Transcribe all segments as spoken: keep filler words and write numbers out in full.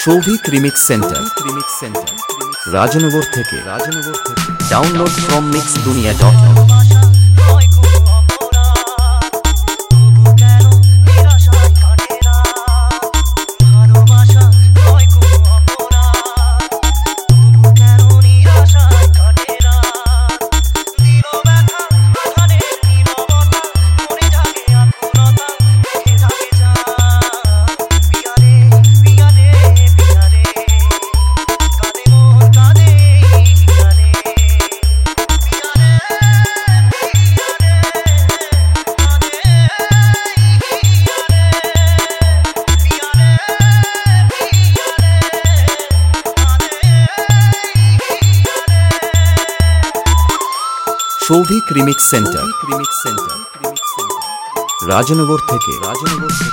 Souvik remix centre remix centre Rajnagar থেকে রাজনগর থেকে download from mix Duniya dot com. Souvik remix centre remix centre Rajnagar থেকে রাজনগর থেকে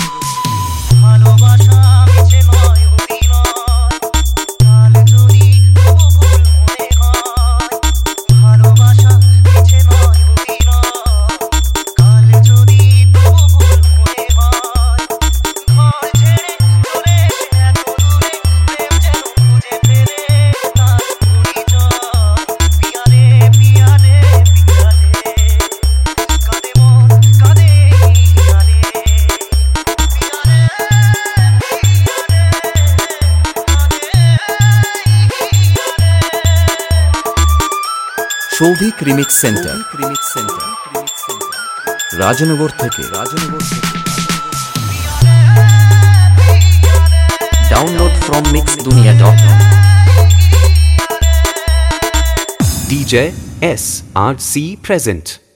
Souvik remix centre remix centre Rajnagar থেকে রাজনগর থেকে download from mix Duniya dot com. DJ S R C present.